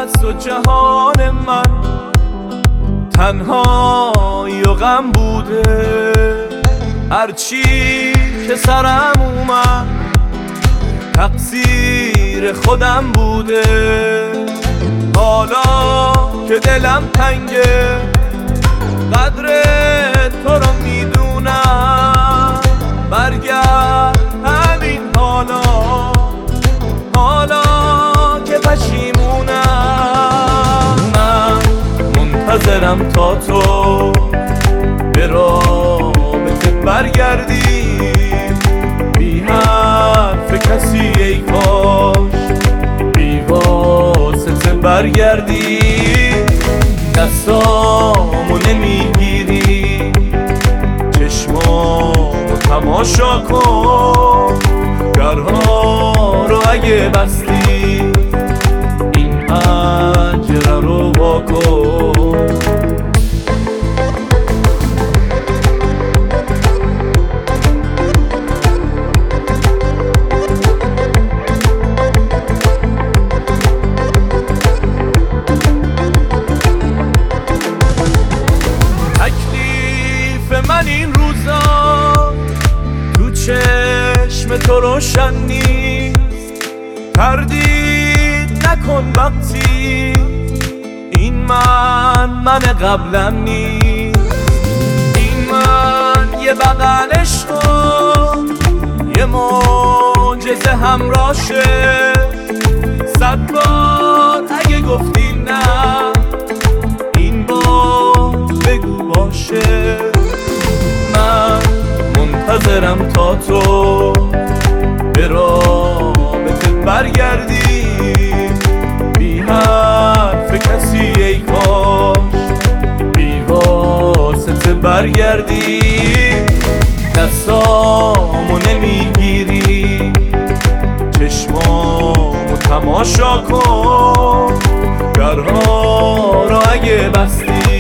و جهان من تنهایی و غم بوده. هرچی که سرم اومد تقصیر خودم بوده. حالا که دلم تنگه قدر تو رو میدونم. برگرد همین حالا که پشیمونم. من منتظرم تا تو به رابطه برگردی، بی حرف کسی ای کاش بی واسطه برگردی. دستامو نمیگیری، چشمامو تماشا کن، درها رو اگه بستی این پنجره رو وا کن. من این روزا تو چشم تو روشن نیست. تردید نکن وقتی این من قبلا نیست. این من یه بغل عشقم، یه معجزه همراشه. 100 بار اگه گفتی نه این بار بگو باشه. منتظرم تا تو به رابطه برگردی، بی حرف کسی ای کاش بی واسطه برگردی. دستامو نمیگیری، چشمامو تماشا کن، درها رو اگه بستی